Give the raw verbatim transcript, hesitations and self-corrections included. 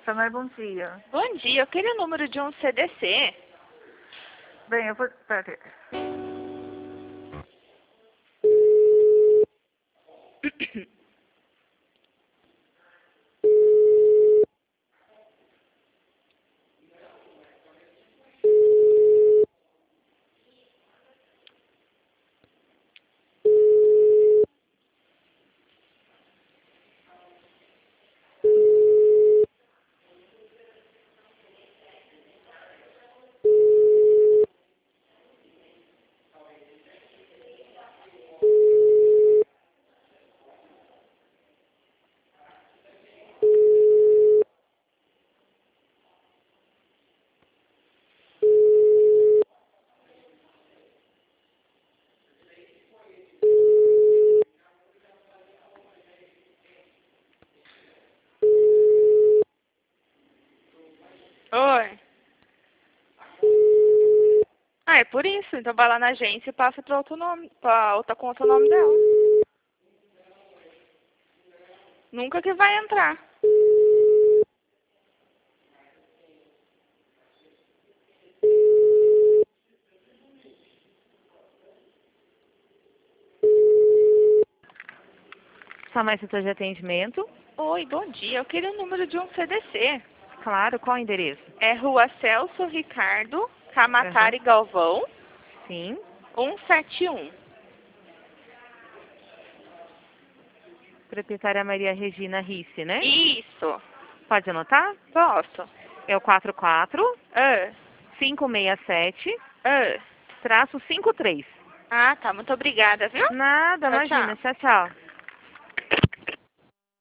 Samar, bom dia. Bom dia, eu queria o número de um C D C. Bem, eu vou... Pera aí. Oi. Ah, é por isso. Então vai lá na agência e passa para outro nome, para outra conta o nome dela. Nunca que vai entrar. Samar, setor de atendimento. Oi, bom dia. Eu queria o número de um C D C. Claro, qual o endereço? É Rua Celso Ricardo, Camatari Aham. Galvão, Sim. cento e setenta e um. Proprietária Maria Regina Risse, né? Isso. Pode anotar? Posso? É o quatro quatro Ah, cinco seis sete ah. traço cinco três. Ah, tá. Muito obrigada, viu? Nada, Tchau, imagina. tchau. Tchau, tchau.